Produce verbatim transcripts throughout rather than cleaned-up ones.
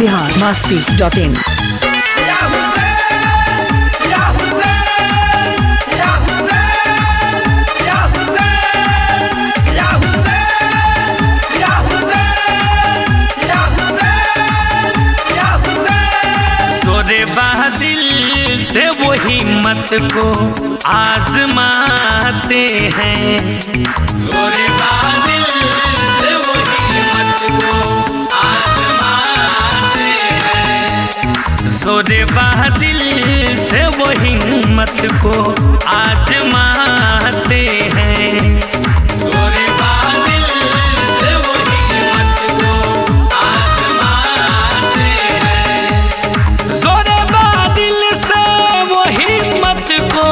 Bihar Masti dot इन। सोरे बादिल से वो हिम्मत को आजमाते हैं। सोरे बादिल से वो हिम्मत को आजमाते हैं। सोरे बादिल से वो हिम्मत को आजमाते हैं। सोरे बादिल से वो हिम्मत को आजमाते हैं। सोरे बादिल से वो हिम्मत को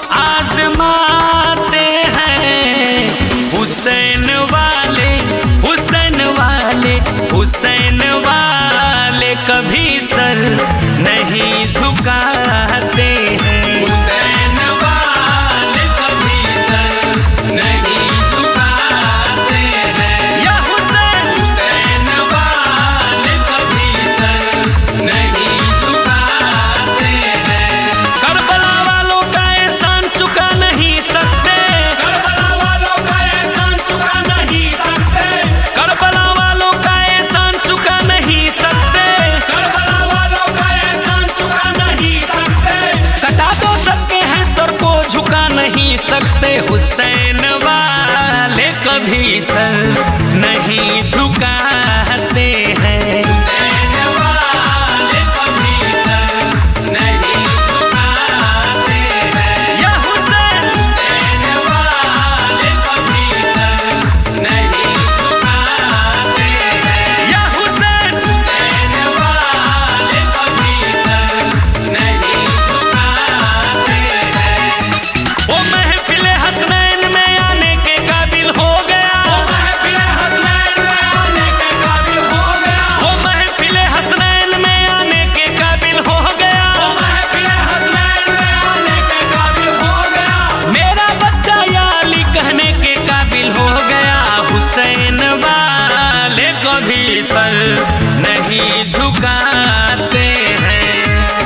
आजमाते हैं। हुसैन वाले हुसैन वाले हुसैन वाले कभी सर नहीं झुकाते हैं। हुसैन वाले कभी सर नहीं झुकाते हैं। या हुसैन हुसैन वाले कभी सर नहीं झुकाते हैं। करबला वालों का एहसान चुका नहीं सकते। करबला वालों का एहसान चुका नहीं सकते। करबला वालों का एहसान चुका नहीं सकते। करबला वालों का एहसान चुका नहीं सकते। कटा दो सकते हैं सर को झुका नहीं सकते। हुसैन वाले कभी सर नहीं झुकाते हैं। हुसैन वाले कभी सर नहीं झुकाते हैं। या हुसैन हुसैन वाले कभी सर नहीं झुकाते हैं। या हुसैन हुसैन वाले कभी सर नहीं झुकाते हैं। वो महफिले हसनैन में आने के काबिल हो गया। वो महफिले हसनैन में आने के काबिल हो गया। वो महफिले हसनैन में आने के काबिल हो गया। वो महफिले हसनैन में आने के काबिल हो गया। मेरा बच्चा या अली कहने के काबिल हो गया। हुसैन वाले कभी सर नहीं झुकाते हैं।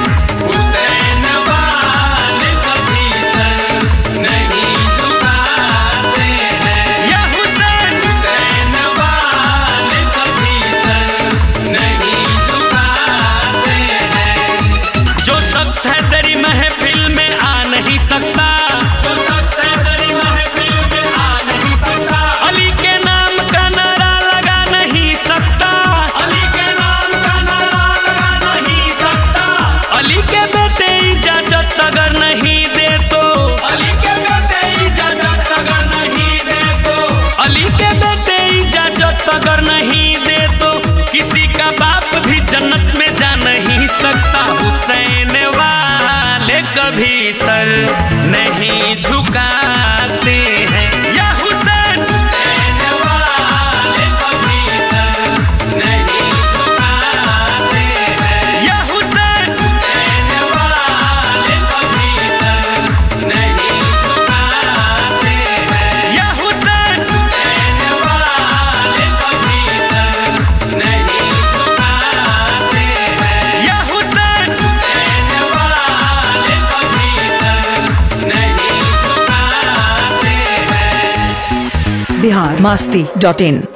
हुसैन वाले कभी सर नहीं झुकाते हैं। या हुसैन हुसैन वाले कभी सर नहीं झुकाते हैं। जो शख्स है तेरी महफिल में आ नहीं सकता। जो शख्स है तेरी महफिल में आ नहीं सकता। अली के नाम का नारा लगा नहीं सकता। अली के नाम का नारा लगा नहीं सकता। अली के बेटे इजाजत अगर नहीं दे तो। अली के बेटे इजाजत अगर नहीं दे तो। अली के बेटे इजाजत अगर नहीं दे तो किसी का बाप भी जन्नत में जा नहीं सकता। हुसैन वाले कभी सर नहीं झुकाते हैं। या हुसैन हुसैन वाले कभी सर नहीं झुकाते हैं। या हुसैन हुसैन वाले कभी सर नहीं झुकाते हैं। या हुसैन हुसैन वाले कभी सर नहीं झुकाते हैं। या हुसैन हुसैन वाले कभी सर नहीं झुकाते हैं। बिहार मस्ती डॉट इन।